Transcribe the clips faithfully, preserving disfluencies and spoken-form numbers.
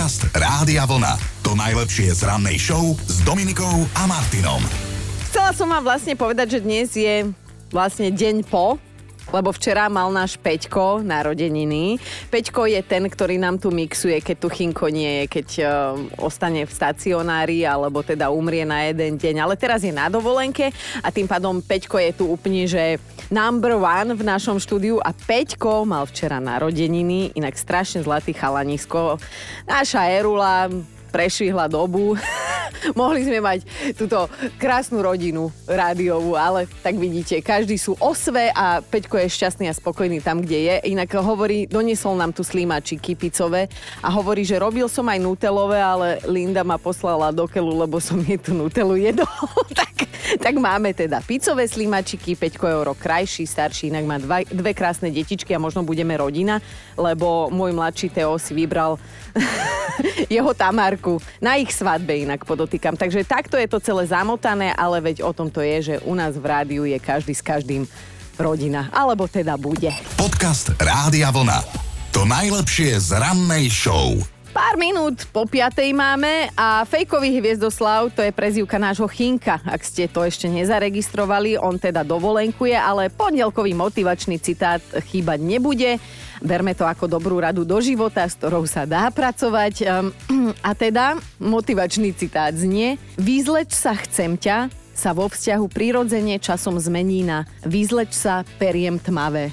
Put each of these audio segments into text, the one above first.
Podcast Rádia Vlna. To najlepšie z rannej show s Dominikou a Martinom. Chcela som vám vlastne povedať, že dnes je vlastne deň po, lebo včera mal náš Peťko narodeniny. Peťko je ten, ktorý nám tu mixuje, keď tu Chinko nie je, keď uh, ostane v stacionári, alebo teda umrie na jeden deň. Ale teraz je na dovolenke a tým pádom Peťko je tu úplne, že number one v našom štúdiu a Peťko mal včera narodeniny, inak strašne zlatý chalanisko. Naša Erula prešvihla dobu. Mohli sme mať túto krásnu rodinu rádiovú, ale tak vidíte, každý sú osve a Peťko je šťastný a spokojný tam, kde je. Inak hovorí, doniesol nám tu slimačiky picové a hovorí, že robil som aj nutelové, ale Linda ma poslala do keľu, lebo som jej tú nutelu jedol. tak, tak máme teda picové slimačiky, Peťko je o rok krajší, starší, inak má dva, dve krásne detičky a možno budeme rodina, lebo môj mladší Teo si vybral jeho Tamárku na ich svadbe, inak podotýkam. Takže takto je to celé zamotané, ale veď o tom to je, že u nás v rádiu je každý s každým rodina. Alebo teda bude. Podcast Rádia Vlna. To najlepšie z rannej show. Pár minút po piatej máme a fejkový Hviezdoslav, to je prezývka nášho Chinka. Ak ste to ešte nezaregistrovali, on teda dovolenkuje, ale pondelkový motivačný citát chýbať nebude. Berme to ako dobrú radu do života, s ktorou sa dá pracovať. A teda motivačný citát znie: Vyzleč sa, chcem ťa, sa vo vzťahu prirodzene časom zmení na vyzleč sa, periem tmavé.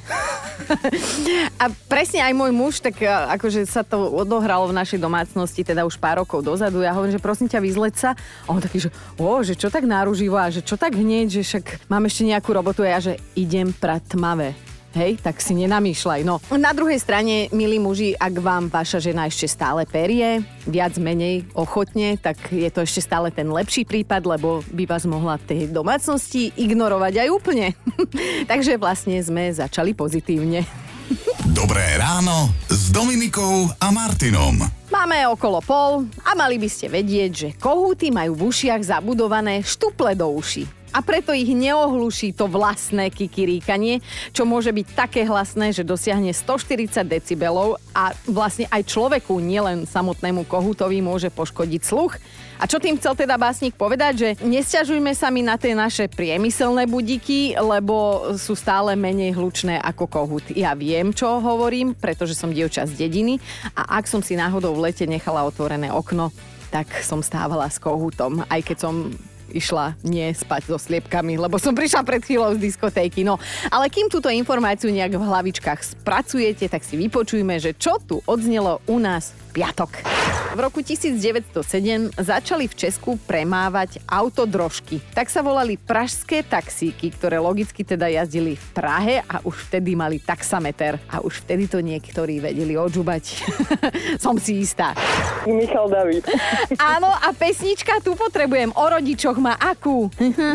A presne aj môj muž, tak akože sa to odohralo v našej domácnosti teda už pár rokov dozadu. Ja hovorím, že prosím ťa, vyzleč sa. A on taký, že o, že čo tak náruživo a že čo tak hneď, že však mám ešte nejakú robotu a ja, že idem prať tmavé. Hej, tak si nenamýšľaj. No, na druhej strane, milí muži, ak vám vaša žena ešte stále perie, viac menej ochotne, tak je to ešte stále ten lepší prípad, lebo by vás mohla v tej domácnosti ignorovať aj úplne. Takže vlastne sme začali pozitívne. Dobré ráno s Dominikou a Martinom. Máme okolo pol a mali by ste vedieť, že kohúty majú v ušiach zabudované štuple do uší. A preto ich neohluší to vlastné kikiríkanie, čo môže byť také hlasné, že dosiahne stoštyridsať decibelov a vlastne aj človeku, nielen samotnému kohútovi, môže poškodiť sluch. A čo tým chcel teda básnik povedať, že nesťažujme sa mi na tie naše priemyselné budíky, lebo sú stále menej hlučné ako kohút. Ja viem, čo hovorím, pretože som dievča z dediny a ak som si náhodou v lete nechala otvorené okno, tak som stávala s kohútom, aj keď som išla nie spať so sliepkami, lebo som prišla pred chvíľou z diskotéky. No, ale kým túto informáciu nejak v hlavičkách spracujete, tak si vypočujme, že čo tu odznelo u nás v piatok. V roku devätnásťstosedem začali v Česku premávať autodrožky. Tak sa volali pražské taxíky, ktoré logicky teda jazdili v Prahe a už vtedy mali taxameter. A už vtedy to niektorí vedeli odžubať. Som si istá. Michal David. Áno, a pesnička tu potrebujem. O rodičoch má akú?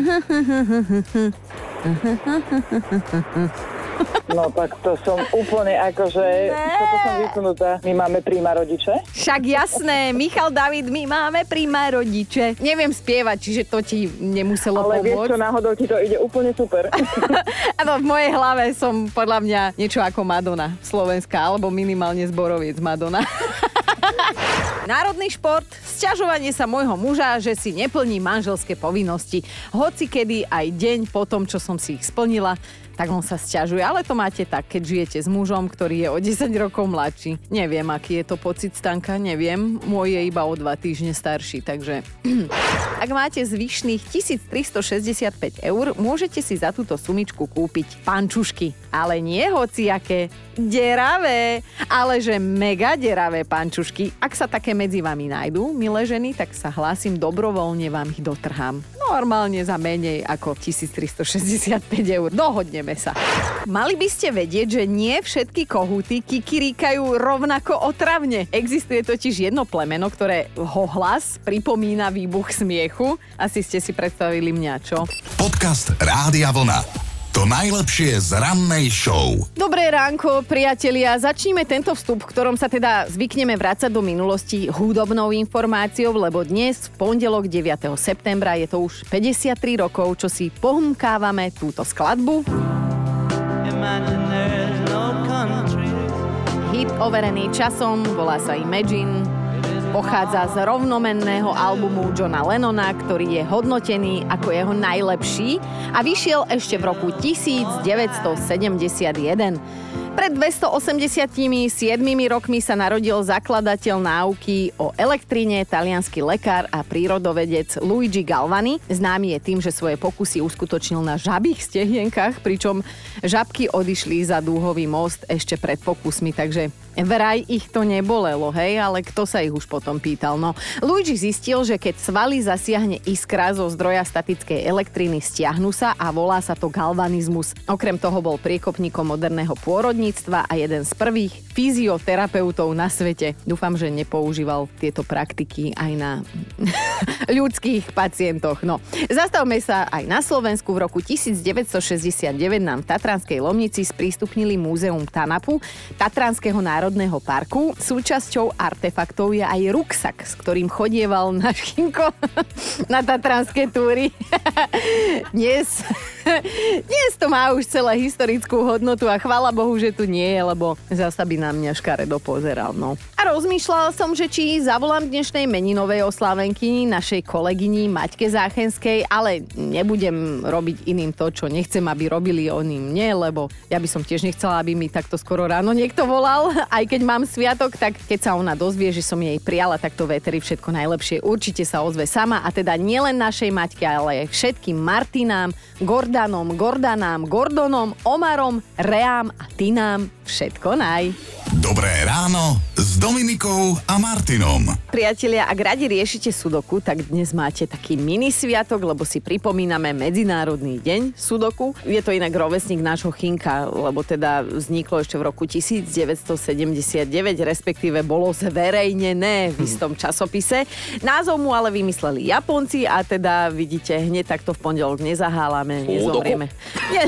No tak to som úplne akože, toto som vysunutá. My máme príma rodiče? Však jasné, Michal David, my máme príma rodiče. Neviem spievať, čiže to ti nemuselo Ale pomôcť. Ale vieš čo, náhodou ti to ide úplne super. Áno, v mojej hlave som podľa mňa niečo ako Madonna slovenská, alebo minimálne zboroviec Madonna. Národný šport, sťažovanie sa môjho muža, že si neplní manželské povinnosti. Hoci kedy aj deň po tom, čo som si ich splnila, tak on sa sťažuje. Ale to máte tak, keď žijete s mužom, ktorý je o desať rokov mladší. Neviem, aký je to pocit, Stanka, neviem. Môj je iba o dva týždne starší, takže... Ak máte zvyšných tisíctristošesťdesiatpäť eur, môžete si za túto sumičku kúpiť pančušky. Ale nie hociaké, deravé, ale že mega deravé pančušky. Ak sa také medzi vami nájdú, milé ženy, tak sa hlásim, dobrovoľne vám ich dotrhám. Normálne za menej ako tisíctristošesťdesiatpäť eur. Dohodneme sa. Mali by ste vedieť, že nie všetky kohúty kikiríkajú rovnako otravne. Existuje totiž jedno plemeno, ktoré ho hlas pripomína výbuch smiechu. Asi ste si predstavili mňa, čo? Podcast Rádia Vlna. To najlepšie z rannej show. Dobré ránko, priatelia. Začníme tento vstup, v ktorom sa teda zvykneme vrácať do minulosti hudobnou informáciou, lebo dnes, v pondelok deviateho septembra, je to už päťdesiattri rokov, čo si pohumkávame túto skladbu. Hit overený časom, volá sa Imagine. Pochádza z rovnomenného albumu Johna Lennona, ktorý je hodnotený ako jeho najlepší a vyšiel ešte v roku devätnásťsedemdesiatjeden. Pred dvestoosemdesiatsedem rokmi sa narodil zakladateľ náuky o elektrine, taliansky lekár a prírodovedec Luigi Galvani. Známy je tým, že svoje pokusy uskutočnil na žabých stehienkach, pričom žabky odišli za dúhový most ešte pred pokusmi, takže vraj ich to nebolelo, hej, ale kto sa ich už potom pýtal. No, Luigi zistil, že keď svaly zasiahne iskra zo zdroja statickej elektriny, stiahnu sa a volá sa to galvanizmus. Okrem toho bol priekopníkom moderného pôrodníctva a jeden z prvých fyzioterapeutov na svete. Dúfam, že nepoužíval tieto praktiky aj na ľudských pacientoch. No, zastavme sa aj na Slovensku. V roku devätnásťšesťdesiatdeväť nám v Tatranskej Lomnici sprístupnili múzeum Tanapu, Tatranského národného parku. Súčasťou artefaktov je aj ruksak, s ktorým chodieval náš Chinko na tatranské túry. Dnes, dnes to má už celé historickú hodnotu a chvála Bohu, že tu nie je, lebo zasa by na mňa škaredo pozeral. No. A rozmýšľala som, že či zavolám dnešnej meninovej oslávenkyni, našej kolegyni Maťke Záchenskej, ale nebudem robiť iným to, čo nechcem, aby robili oni mne, lebo ja by som tiež nechcela, aby mi takto skoro ráno niekto volal. Aj keď mám sviatok, tak keď sa ona dozvie, že som jej prijala takto véteri všetko najlepšie, určite sa ozve sama a teda nielen našej Maťke, ale aj všetkým Martinám, Gordanom, Gordanám, Gordonom, Omarom, Reám a Tinám všetko naj. Dobré ráno s Dominikou a Martinom. Priatelia, ak radi riešite sudoku, tak dnes máte taký mini sviatok, lebo si pripomíname Medzinárodný deň sudoku. Je to inak rovesník nášho Chinka, lebo teda vzniklo ešte v roku devätnásťsedemdesiatdeväť, respektíve bolo zverejnené v istom časopise. Názov mu ale vymysleli Japonci a teda vidíte, hneď takto v pondelok nezahálame, nezomrieme. Nie.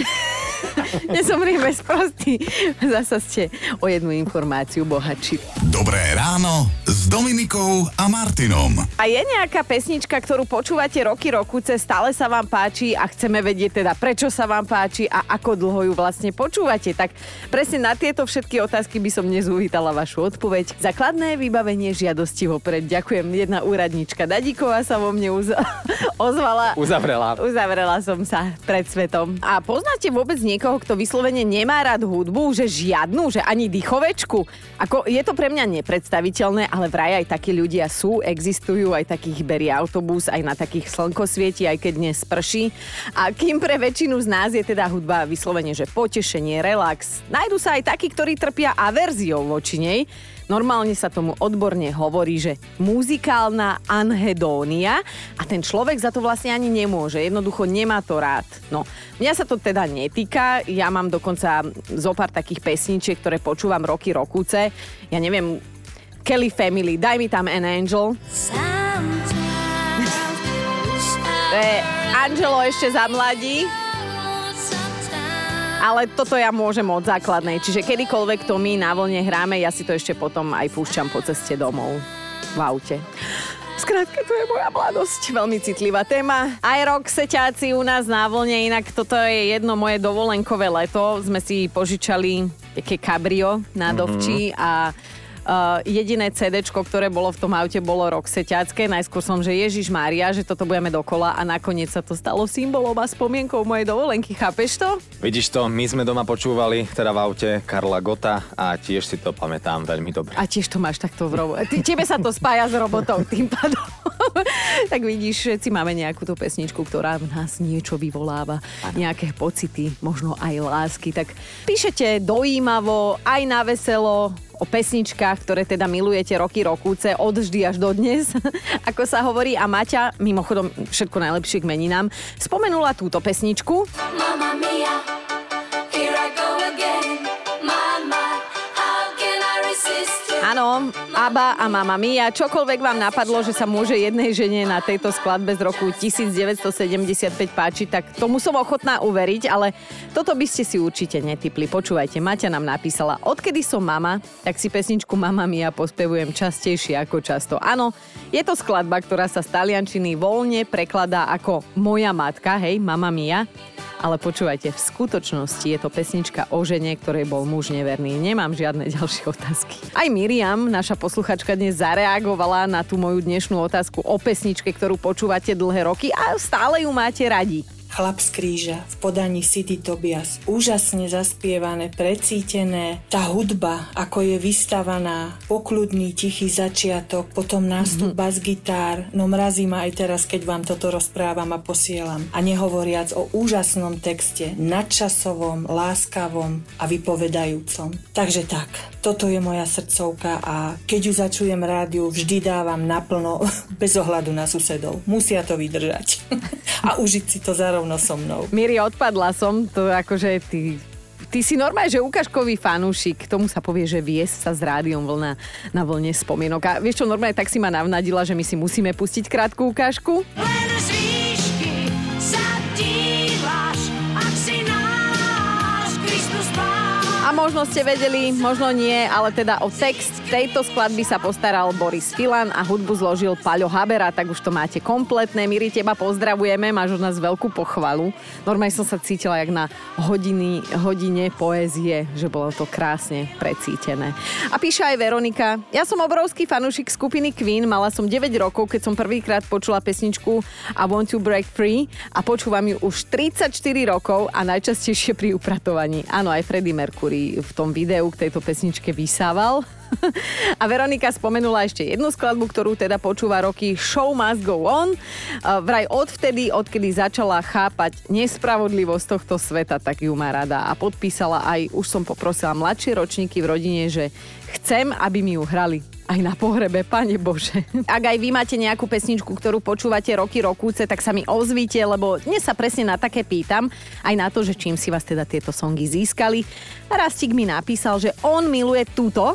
Nezomrieme sprostí. Zasa ste o jednu informáciu bohatší. Dobré ráno s Dominikou a Martinom. A je nejaká pesnička, ktorú počúvate roky, rokuce, stále sa vám páči a chceme vedieť teda, prečo sa vám páči a ako dlho ju vlastne počúvate. Tak presne na tieto všetky otázky by som dnes uvítala vašu odpoveď. Základné vybavenie žiadosti vopred. Ďakujem. Jedna úradnička Dadíková sa vo mne uz... ozvala. Uzavrela. Uzavrela som sa pred svetom. A poznáte vôbec niekoho, kto vyslovene nemá rád hudbu, že žiadnu, že ani dýchovečku? Ako, je to pre mňa nepredstaviteľné, ale vraj aj takí ľudia sú, existujú, aj takých berie autobus, aj na takých slnko svieti, aj keď dnes prší. A kým pre väčšinu z nás je teda hudba vyslovene, že potešenie, relax, nájdu sa aj takí, ktorí trpia averziou voči nej. Normálne sa tomu odborne hovorí, že muzikálna anhedónia a ten človek za to vlastne ani nemôže. Jednoducho nemá to rád. No, mňa sa to teda netýka. Ja mám dokonca zopár takých pesničiek, ktoré počúvam roky, rokúce. Ja neviem, Kelly Family, daj mi tam An Angel. To je Angelo ešte za mladí. Ale toto ja môžem od základnej, čiže kedykoľvek to my na vlne hráme, ja si to ešte potom aj púšťam po ceste domov v aute. Skrátka, to je moja mladosť. Veľmi citlivá téma. Aj rok seťáci u nás na vlne, inak toto je jedno moje dovolenkové leto. Sme si požičali také kabrio na Dovči mm-hmm. a Uh, jediné cédečko, ktoré bolo v tom aute, bolo Rok seťácké. Najskôr som, že Ježiš Mária, že toto budeme dokola a nakoniec sa to stalo symbolom a spomienkou mojej dovolenky. Chápeš to? Vidíš to, my sme doma počúvali, teda v aute, Karla Gotta a tiež si to pamätám veľmi dobre. A tiež to máš takto v robote. Tebe sa to spája s robotou tým pádom. Tak vidíš, všetci máme nejakú tú pesničku, ktorá v nás niečo vyvoláva, nejaké pocity, možno aj lásky. Tak píšete dojímavo, aj na veselo, o pesničkách, ktoré teda milujete roky, rokúce, od vždy až do dnes, ako sa hovorí. A Maťa, mimochodom všetko najlepšie k meninám, spomenula túto pesničku. Mamma mia, here I go again. Mama, how can I resist you? Áno, ABBA a Mamma Mia. Čokoľvek vám napadlo, že sa môže jednej žene na tejto skladbe z roku devätnásťsedemdesiatpäť páčiť, tak tomu som ochotná uveriť, ale toto by ste si určite netipli. Počúvajte, Maťa nám napísala: odkedy som mama, tak si pesničku Mamma Mia pospevujem častejšie ako často. Áno, je to skladba, ktorá sa z taliančiny voľne prekladá ako moja matka, hej, Mamma Mia. ale počúvajte, v skutočnosti je to pesnička o žene, ktorej bol muž neverný. Nemám žiadne ďalšie otázky. Aj Miriam, naša posluchačka, dnes zareagovala na tú moju dnešnú otázku o pesničke, ktorú počúvate dlhé roky a stále ju máte radi. Chlap z kríža v podaní City Tobias. Úžasne zaspievané, precítené. Tá hudba, ako je vystavaná, pokľudný, tichý začiatok, potom nástup mm-hmm. bas-gitár. No mrazí ma aj teraz, keď vám toto rozprávam a posielam. A nehovoriac o úžasnom texte, nadčasovom, láskavom a vypovedajúcom. Takže tak, toto je moja srdcovka a keď ju začujem rádiu, vždy dávam naplno, bez ohľadu na susedov. Musia to vydržať. A užiť si to zarovno so mnou. Miri, odpadla som, to akože ty... Ty si normálne, že ukážkový fanúšik, tomu sa povie, že viesť sa s rádiom vlna na vlne spomienok. A vieš čo, normálne tak si ma navnadila, že my si musíme pustiť krátku ukážku. Len z výšky sa díváš, ak si náš Kristus Pán. A možno ste vedeli, možno nie, ale teda o text tejto skladby sa postaral Boris Filan a hudbu zložil Paľo Habera, tak už to máte kompletné. Miri, teba pozdravujeme, máš od nás veľkú pochvalu. Normálne som sa cítila jak na hodiny, hodine poézie, že bolo to krásne precítené. A píše aj Veronika, ja som obrovský fanúšik skupiny Queen, mala som deväť rokov, keď som prvýkrát počula pesničku I Want to Break Free a počúvam ju už tridsaťštyri rokov a najčastejšie pri upratovaní. Áno, aj Freddie Mercury v tom videu k tejto pesničke vysával. A Veronika spomenula ešte jednu skladbu, ktorú teda počúva roky Show Must Go On. Vraj odvtedy, odkedy začala chápať nespravodlivosť tohto sveta, tak ju má rada. A podpísala aj, už som poprosila mladšie ročníky v rodine, že chcem, aby mi ju hrali aj na pohrebe, Pane Bože. Ak aj vy máte nejakú pesničku, ktorú počúvate roky, rokúce, tak sa mi ozvíte, lebo dnes sa presne na také pýtam, aj na to, že čím si vás teda tieto songy získali. Rastík mi napísal, že on miluje túto.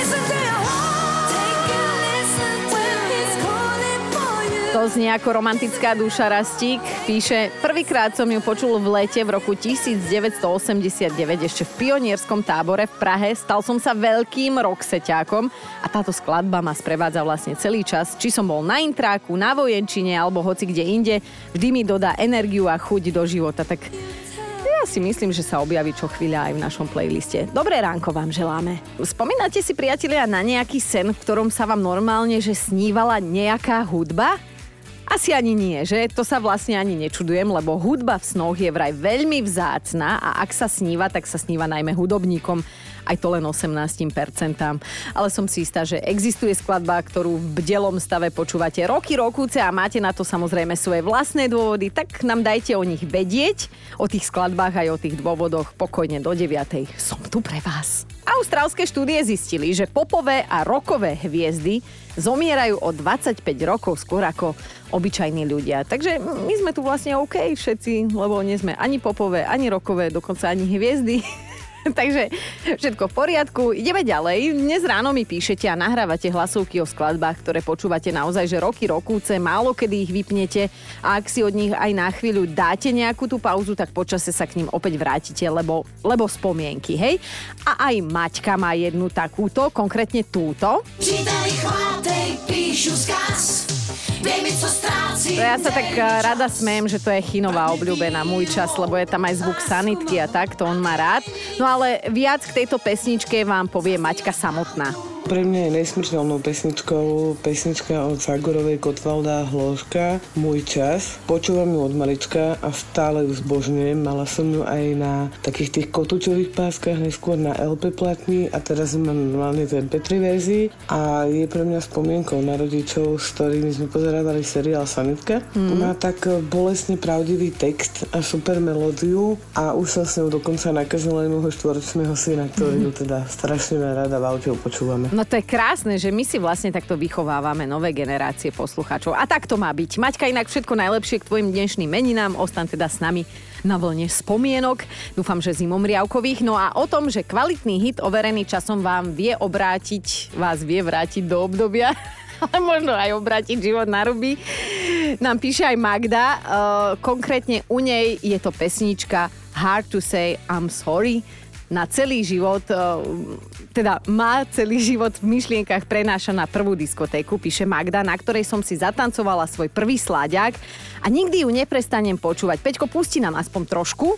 To znie ako romantická duša, Rastík. Píše, prvýkrát som ju počul v lete v roku devätnásťstoosemdesiatdeväť ešte v pionierskom tábore v Prahe. Stal som sa veľkým rockseťákom a táto skladba ma sprevádza vlastne celý čas. Či som bol na intráku, na vojenčine alebo hoci kde inde, vždy mi dodá energiu a chuť do života. Tak ja si myslím, že sa objaví čo chvíľa aj v našom playliste. Dobré ránko vám želáme. Spomínate si, priatelia, na nejaký sen, v ktorom sa vám normálne, že snívala nejaká hudba? Asi ani nie, že? To sa vlastne ani nečudujem, lebo hudba v snoch je vraj veľmi vzácna a ak sa sníva, tak sa sníva najmä hudobníkom. Aj to len osemnásť percent. Ale som si istá, že existuje skladba, ktorú v bdelom stave počúvate roky, rokúce a máte na to samozrejme svoje vlastné dôvody, tak nám dajte o nich vedieť, o tých skladbách aj o tých dôvodoch pokojne do deviatej. Som tu pre vás. Austrálske štúdie zistili, že popové a rockové hviezdy zomierajú o dvadsaťpäť rokov skôr ako obyčajní ľudia. Takže my sme tu vlastne OK všetci, lebo nie sme ani popové, ani rockové, dokonca ani hviezdy. Takže všetko v poriadku. Ideme ďalej. Dnes ráno mi píšete a nahrávate hlasovky o skladbách, ktoré počúvate naozaj, že roky, rokúce, málo kedy ich vypnete a ak si od nich aj na chvíľu dáte nejakú tú pauzu, tak počase sa k ním opäť vrátite, lebo, lebo spomienky, hej? A aj Maťka má jednu takúto, konkrétne túto. Čítali chlátej, píšu skaz. To ja sa tak rada smejem, že to je Chinová obľúbená, Môj čas, lebo je tam aj zvuk sanitky a tak, to on má rád. No ale viac k tejto pesničke vám povie Maťka samotná. Pre mňa je nesmrteľnou pesničkou pesnička od Fagorovej, Kotvalda a Hloška Môj čas. Počúvam ju od malička a stále ju zbožňujem. Mala som ju aj na takých tých kotúčových páskach, neskôr na el pé platni a teraz ju mám normálne v em pé tri verzii a je pre mňa spomienkou na rodičov, s ktorými sme pozerávali seriál Sanitka. Mm. Má tak bolestne pravdivý text a super melódiu a už som s ňou dokonca nakazila aj môjho štvoročného syna, ktorý ju teda strašne rada v aute počúvame. No to je krásne, že my si vlastne takto vychovávame nové generácie poslucháčov. A tak to má byť. Maťka, inak všetko najlepšie k tvojim dnešným meninám. Ostan teda s nami na vlne spomienok. Dúfam, že zimomriavkových. No a o tom, že kvalitný hit overený časom vám vie obrátiť, vás vie vrátiť do obdobia, ale možno aj obrátiť život na ruby, nám píše aj Magda. Uh, konkrétne u nej je to pesnička Hard to Say I'm Sorry. na celý život, teda má celý život v myšlienkach prenáša na prvú diskotéku, píše Magda, na ktorej som si zatancovala svoj prvý sláďak a nikdy ju neprestanem počúvať. Peťko, pusti nám aspoň trošku.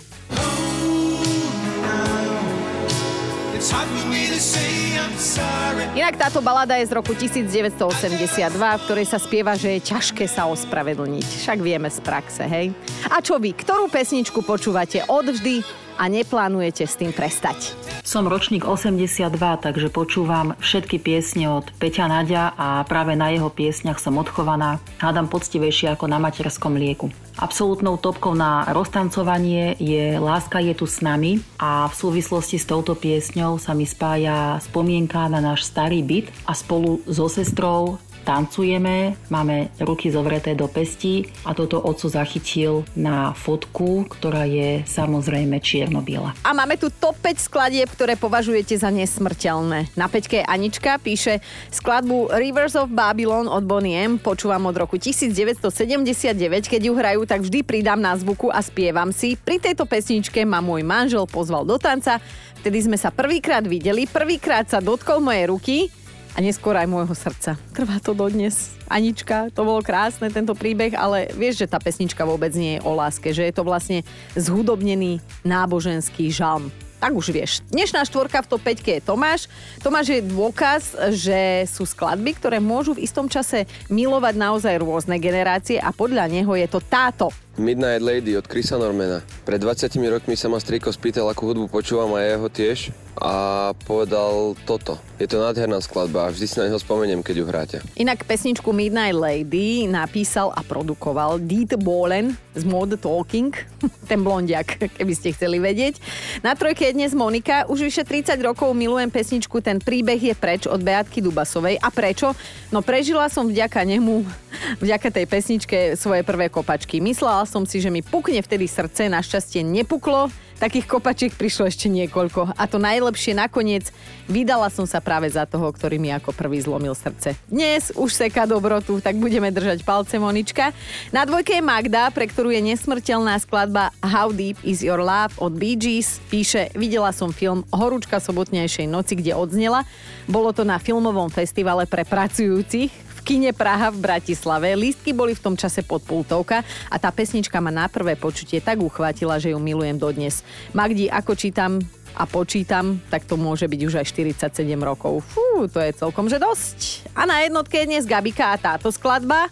Inak táto balada je z roku devätnásťstoosemdesiatdva, v ktorej sa spieva, že je ťažké sa ospravedlniť. Však vieme z praxe, hej? A čo vy? Ktorú pesničku počúvate odvždy a neplánujete s tým prestať? Som ročník osemdesiatdva, takže počúvam všetky piesne od Peťa Naďa a práve na jeho piesňach som odchovaná. Hádam poctivejšie ako na materskom mlieku. Absolútnou topkou na roztancovanie je Láska je tu s nami a v súvislosti s touto piesňou sa mi spája spomienka na náš starý byt a spolu so sestrou tancujeme, máme ruky zovreté do pestí a toto otco zachytil na fotku, ktorá je samozrejme čierno-biela. A máme tu top päť skladieb, ktoré považujete za nesmrteľné. Na peťke Anička píše skladbu Rivers of Babylon od Bonnie M. Počúvam od roku devätnásťstosedemdesiatdeväť, keď ju hrajú, tak vždy pridám na zvuku a spievam si. Pri tejto pesničke ma môj manžel pozval do tanca, vtedy sme sa prvýkrát videli, prvýkrát sa dotkol mojej ruky a neskôr aj môjho srdca. Trvá to dodnes. Anička, to bolo krásne, tento príbeh, ale vieš, že tá pesnička vôbec nie je o láske, že je to vlastne zhudobnený náboženský žalm. Tak už vieš. Dnešná štvorka v top päťke je Tomáš. Tomáš je dôkaz, že sú skladby, ktoré môžu v istom čase milovať naozaj rôzne generácie a podľa neho je to táto. Midnight Lady od Chrisa Normana. Pred dvadsiatimi rokmi sa ma strýko spýtal, akú hudbu počúvam a ja jeho tiež a povedal toto. Je to nádherná skladba a vždy si na neho spomeniem, keď ju hráte. Inak pesničku Midnight Lady napísal a produkoval Dieter Bohlen z Mode Talking, ten blondiak, keby ste chceli vedieť. Na trojke je dnes Monika. Už vyše tridsať rokov milujem pesničku Ten príbeh je preč od Beatky Dubasovej. A prečo? No prežila som vďaka nemu, vďaka tej pesničke svoje prvé kopačky. Myslela som si, že mi pukne vtedy srdce, našťastie nepuklo. Takých kopačiek prišlo ešte niekoľko. A to najlepšie nakoniec, vydala som sa práve za toho, ktorý mi ako prvý zlomil srdce. Dnes už seká dobrotu, tak budeme držať palce, Monička. Na dvojke je Magda, pre ktorú je nesmrteľná skladba How Deep Is Your Love od Bee Gees. Píše, videla som film Horúčka sobotnejšej noci, kde odznela. Bolo to na filmovom festivale pre pracujúcich v kine Praha v Bratislave. Lístky boli v tom čase pod pultovka a tá pesnička ma na prvé počutie tak uchvátila, že ju milujem dodnes. Magdi, ako čítam a počítam, tak to môže byť už aj štyridsaťsedem rokov. Fú, to je celkom že dosť. A na jednotke je dnes Gabika a táto skladba.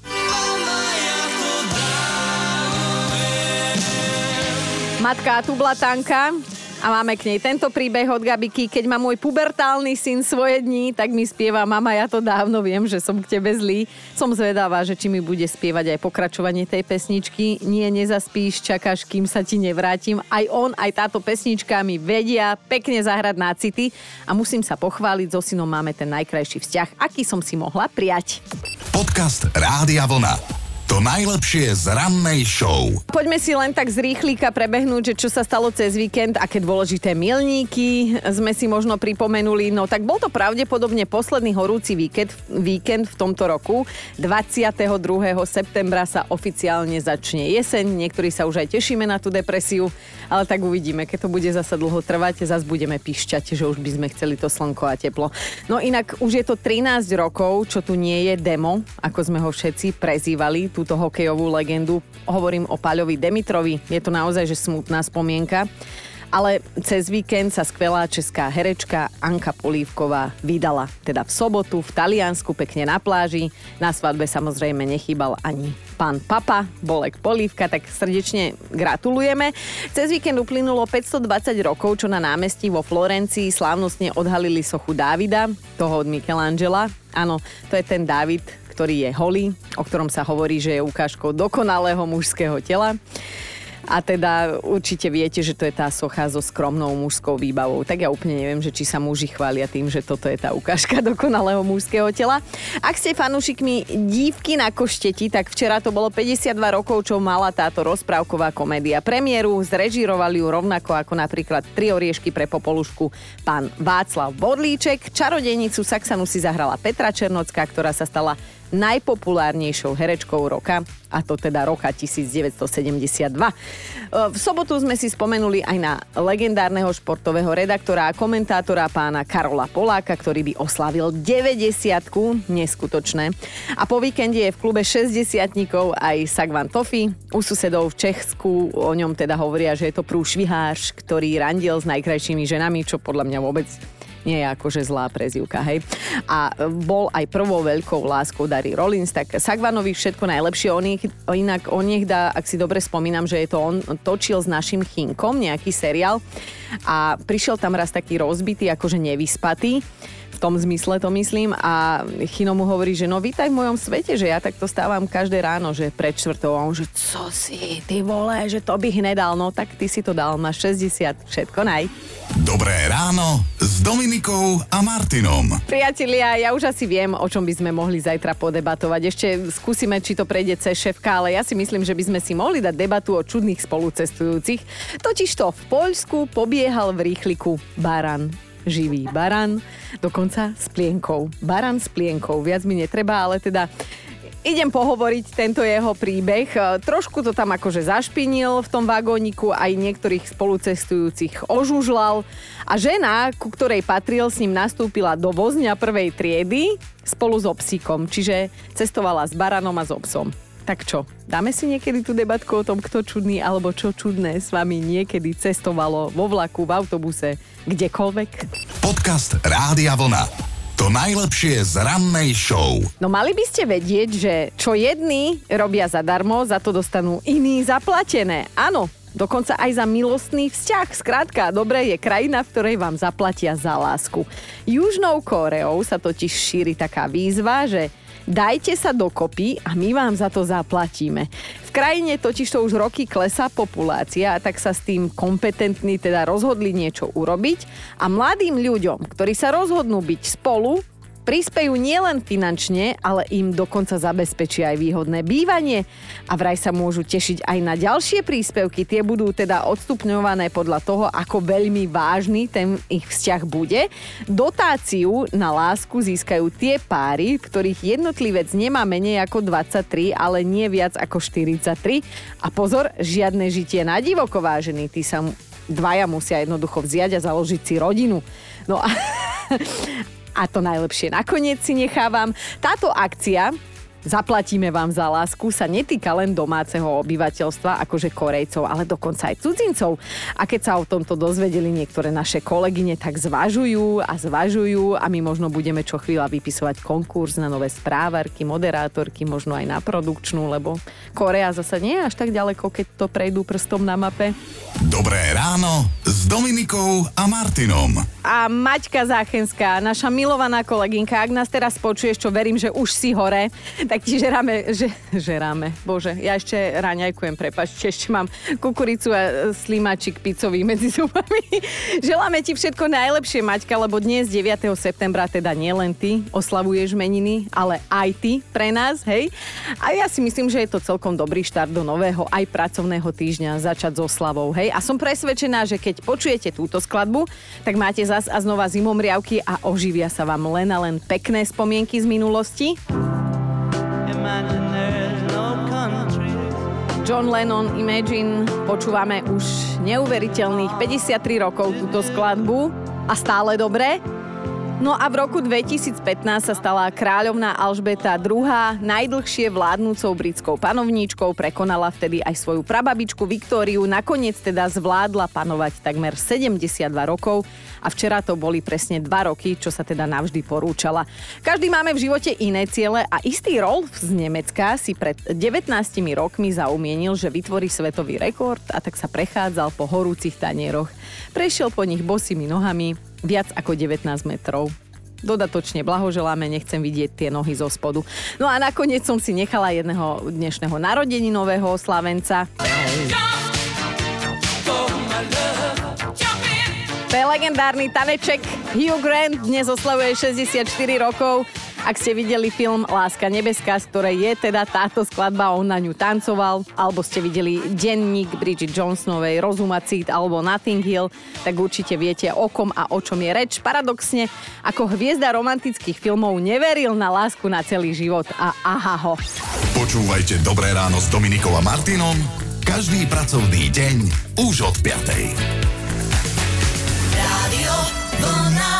Matka a tublatanka. A máme k nej tento príbeh od Gabiky. Keď má môj pubertálny syn svoje dni, tak mi spieva mama, ja to dávno viem, že som k tebe zlý. Som zvedavá, že či mi bude spievať aj pokračovanie tej pesničky. Nie, nezaspíš, čakáš, kým sa ti nevrátim. Aj on, aj táto pesnička mi vedia pekne zahrať na city. A musím sa pochváliť, so synom máme ten najkrajší vzťah, aký som si mohla prijať. Podcast Rádia Vlna. To najlepšie z rannej show. Poďme si len tak z rýchlika prebehnúť, že čo sa stalo cez víkend, aké dôležité milníky sme si možno pripomenuli. No tak bol to pravdepodobne posledný horúci víkend, víkend v tomto roku. dvadsiateho druhého septembra sa oficiálne začne jeseň. Niektorí sa už aj tešíme na tú depresiu, ale tak uvidíme, keď to bude zasa dlho trvať, zase budeme píšťať, že už by sme chceli to slnko a teplo. No inak už je to trinásť rokov, čo tu nie je Demo, ako sme ho všetci prezývali, túto hokejovú legendu. Hovorím o Paľovi Demitrovi. Je to naozaj že smutná spomienka. Ale cez víkend sa skvelá česká herečka Anka Polívková vydala. Teda v sobotu v Taliansku, pekne na pláži. Na svadbe samozrejme nechýbal ani pán Papa, Bolek Polívka, tak srdečne gratulujeme. Cez víkend uplynulo päťstodvadsať rokov, čo na námestí vo Florencii slávnostne odhalili sochu Dávida, toho od Michelangela. Áno, to je ten Dávid, ktorý je holý, o ktorom sa hovorí, že je ukážkou dokonalého mužského tela. A teda určite viete, že to je tá socha so skromnou mužskou výbavou. Tak ja úplne neviem, že či sa muži chvália tým, že toto je tá ukážka dokonalého mužského tela. Ak ste fanúšikmi Dívky na Košteti, tak včera to bolo päťdesiatdva rokov, čo mala táto rozprávková komédia premiéru. Zrežírovali ju rovnako ako napríklad Tri oriešky pre Popolušku pán Václav Bodlíček. Čarodejnicu Saxanu si zahrala Petra Černocká, ktorá sa stala najpopulárnejšou herečkou roka, a to teda roka devätnásťstosedemdesiatdva. V sobotu sme si spomenuli aj na legendárneho športového redaktora a komentátora pána Karola Poláka, ktorý by oslavil deväťdesiatku, neskutočné. A po víkende je v klube šesťdesiatnikov aj Sagvan Tofi. U susedov v Česku o ňom teda hovoria, že je to prúšvihář, ktorý randil s najkrajšími ženami, čo podľa mňa vôbec nie je akože zlá prezývka, hej. A bol aj prvou veľkou láskou Dary Rollins, tak Sagvanovi všetko najlepšie. On ich, inak on nech dá, ak si dobre spomínam, že je to on točil s našim Chinkom nejaký seriál a prišiel tam raz taký rozbitý, akože nevyspatý. V tom zmysle to myslím a Chino mu hovorí, že no vítaj v mojom svete, že ja takto stávam každé ráno, že pred čtvrtou a on, že co si, ty vole, že to bych nedal, no tak ty si to dal, máš šesťdesiat, všetko naj. Dobré ráno s Dominikou a Martinom. Priatelia, ja už asi viem, o čom by sme mohli zajtra podebatovať. Ešte skúsime, či to prejde cez šéfka, ale ja si myslím, že by sme si mohli dať debatu o čudných spolucestujúcich. Totižto v Poľsku pobiehal v rýchliku baran. Živý baran, dokonca s plienkou. Baran s plienkou, viac mi netreba, ale teda idem pohovoriť tento jeho príbeh. Trošku to tam akože zašpinil v tom vagóniku, aj niektorých spolucestujúcich ožužlal a žena, ku ktorej patril, s ním nastúpila do vozňa prvej triedy spolu s obsíkom, čiže cestovala s baranom a s obsom. Tak čo, dáme si niekedy tú debatku o tom, kto čudný alebo čo čudné s vami niekedy cestovalo vo vlaku, v autobuse, kdekoľvek? Podcast Rádia Vlna. To najlepšie z rannej show. No mali by ste vedieť, že čo jedni robia zadarmo, za to dostanú iní zaplatené. Áno, dokonca aj za milostný vzťah. Skrátka, dobre je krajina, v ktorej vám zaplatia za lásku. Južnou Kóreou sa totiž šíri taká výzva, že dajte sa dokopy a my vám za to zaplatíme. V krajine totižto už roky klesá populácia a tak sa s tým kompetentní teda rozhodli niečo urobiť a mladým ľuďom, ktorí sa rozhodnú byť spolu, prispejú nielen finančne, ale im dokonca zabezpečia aj výhodné bývanie a vraj sa môžu tešiť aj na ďalšie príspevky. Tie budú teda odstupňované podľa toho, ako veľmi vážny ten ich vzťah bude. Dotáciu na lásku získajú tie páry, v ktorých jednotlivec nemá menej ako dvadsaťtri, ale nie viac ako štyridsaťtri. A pozor, žiadne žitie na divoko, vážený. Tí sa dvaja musia jednoducho vziať a založiť si rodinu. No a... A to najlepšie nakoniec si nechávam. Táto akcia Zaplatíme vám za lásku sa netýka len domáceho obyvateľstva, akože Korejcov, ale dokonca aj cudzincov. A keď sa o tomto dozvedeli niektoré naše kolegyne, tak zvažujú a zvažujú a my možno budeme čo chvíľa vypisovať konkurs na nové správarky, moderátorky, možno aj na produkčnú, lebo Korea zasa nie je až tak ďaleko, keď to prejdú prstom na mape. Dobré ráno s Dominikou a Martinom. A Maťka Záchenská, naša milovaná kolegynka, ak nás teraz počuješ, čo verím, že už si hore, tak ti žeráme, že, žeráme, bože, ja ešte ráňajkujem, prepáčte, ešte mám kukuricu a slimáčik pizzový medzi zubami. Želáme ti všetko najlepšie, Maťka, lebo dnes deviateho septembra, teda nielen ty oslavuješ meniny, ale aj ty pre nás, hej? A ja si myslím, že je to celkom dobrý štart do nového, aj pracovného týždňa začať so oslavou, hej? A som presvedčená, že keď počujete túto skladbu, tak máte zas a znova zimomriavky a oživia sa vám len a len pekné spomienky z minulosti. John Lennon, Imagine, počúvame už neuveriteľných päťdesiattri rokov túto skladbu a stále dobre. No a v roku dvetisícpätnásť sa stala kráľovná Alžbeta druhá. najdlhšie vládnúcou britskou panovníčkou, prekonala vtedy aj svoju prababičku Viktóriu, nakoniec teda zvládla panovať takmer sedemdesiatdva rokov a včera to boli presne dva roky, čo sa teda navždy porúčala. Každý máme v živote iné ciele a istý Rolf z Nemecka si pred devätnástimi rokmi zaumienil, že vytvorí svetový rekord a tak sa prechádzal po horúcich tanieroch. Prešiel po nich bosými nohami viac ako devätnásť metrov. Dodatočne blahoželáme, nechcem vidieť tie nohy zo spodu. No a nakoniec som si nechala jedného dnešného narodeninového oslavenca. To je legendárny taneček. Hugh Grant dnes oslavuje šesťdesiatštyri rokov. Ak ste videli film Láska nebeská, z ktorej je teda táto skladba, on na ňu tancoval, alebo ste videli denník Bridget Jonesovej Rozumacít alebo Notting Hill, tak určite viete, o kom a o čom je reč. Paradoxne, ako hviezda romantických filmov neveril na lásku na celý život a aha ho. Počúvajte Dobré ráno s Dominikou a Martinom každý pracovný deň už od piatej. Rádio Vlna.